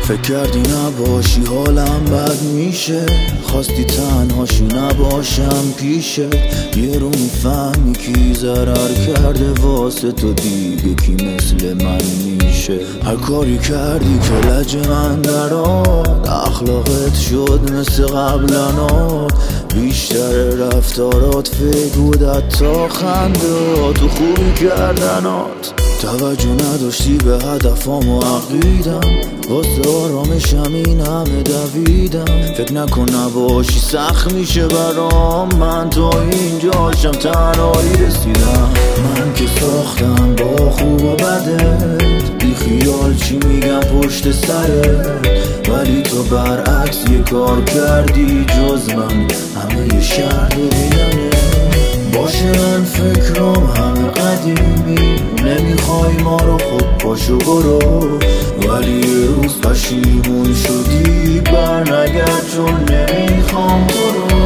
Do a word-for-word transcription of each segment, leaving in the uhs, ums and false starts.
فکر کردی نباشی حالم بد میشه، خواستی تنهاشی نباشم پیشه. یه رو میفهمی کی ضرر کرده واسه تو، دیگه کی مثل من میشه. هر کاری کردی که لج من دراد، اخلاقت شد مثل قبلنات. بیشتر رفتارات فکر بودت تا خندات، تو خوبی کردنات. توجه نداشتی به هدفام و عقیدم، واسه آرامشم این همه دویدم. فکر نکن نباشی سخت میشه برام، من تا اینجاشم تنهایی رسیدم. من که ساختم با خوب و بدت، بی خیال چی میگم پشت سرت. ولی تو برعکس یه کار کردی جز من، همه یه شهر ببیننه. باشه من فکرام همه قدیمی، نمیخوای ما رو خب پاشو برو. ولی یه روز پشیمون شدی برنگرد، چون نمیخوام برو.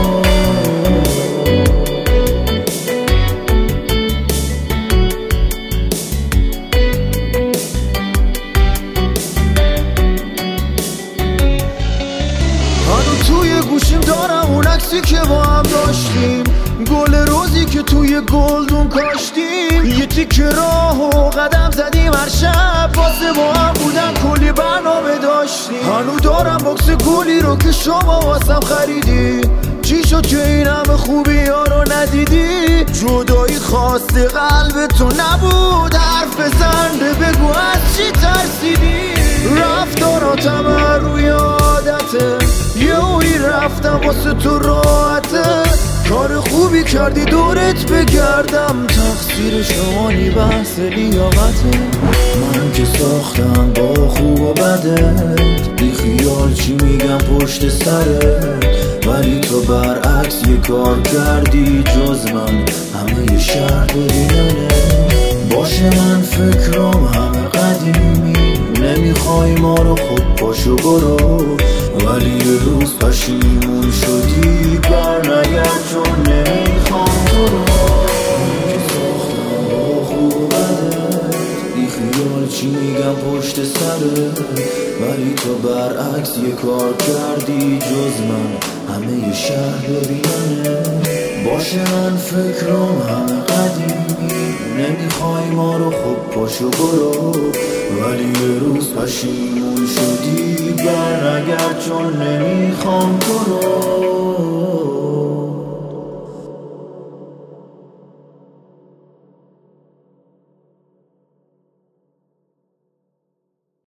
هنو توی گوشیم دارم اون عکسی که با هم داشتیم، گل روزی که توی گلدون کاشتیم. یه تیکه راه و قدم زدیم هر شب، واسه با هم بودم کلی برنامه داشتیم. هنو دارم باکس گلی رو که شما واسم خریدی. چی شد که این همه خوبی ها رو ندیدی؟ جدایی خواست قلب تو نبود، حرف بزنده بگو از چی ترسیدی؟ رفتاراتم هر روی عادته، یه اوی رفتم واسه تو راحته. کار خوبی کردی دورت بگردم، تقصیر شما نی بحث لیاقته. من که ساختم با خوب و بدت، بی خیال چی میگم پشت سرت. ولی تو برعکس یه کار کردی جز من، همه یه شهر ببیننه. باشه من فکرام همه قدیمی، نمیخوای ما رو خب پاشو برو. ولی یه روز پشیمون شدی برنگرد، چون نمیخوام برو. من که ساختم با خوب و بدت، بی خیال چی میگم پشت سرت. ولی تو برعکس یه کار کردی جز من، همه یه شهر ببیننه. باشه من فکرام همه قدیمی، نمیخوای ما رو خب پاشو برو. ولی یه روز پشیمون شدی برنگرد، چون نمیخوام برو.